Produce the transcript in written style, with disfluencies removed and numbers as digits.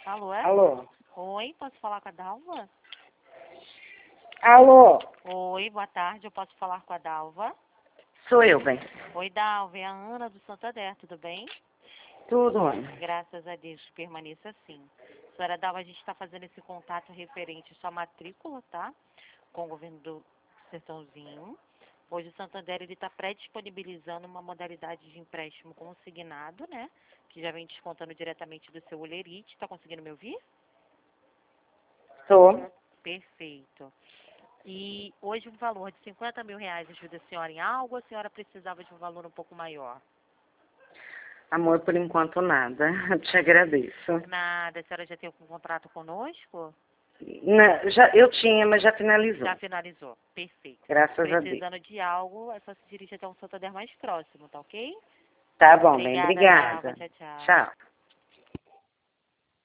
Alô, é? Alô? Oi, posso falar com a Dalva? Alô? Oi, boa tarde, eu posso falar com a Dalva? Sou eu, bem. Oi, Dalva, é a Ana do Santander, tudo bem? Tudo, Ana. Graças a Deus, permaneça assim. Senhora Dalva, a gente está fazendo esse contato referente à sua matrícula, tá? Com o governo do Sertãozinho. Hoje o Santander está pré-disponibilizando uma modalidade de empréstimo consignado, né? Que já vem descontando diretamente do seu Olerite. Está conseguindo me ouvir? Tô. Perfeito. E hoje um valor de R$ 50.000 ajuda a senhora em algo ou a senhora precisava de um valor um pouco maior? Amor, por enquanto nada. Te agradeço. Nada, a senhora já tem um contrato conosco? Eu tinha, mas já finalizou. Já finalizou. Perfeito. Graças a Deus. Precisando de algo, é só se dirigir até um Santander mais próximo, tá ok? Tá bom, bem. Obrigada, Dalva. Obrigada. Tchau, tchau. Tchau.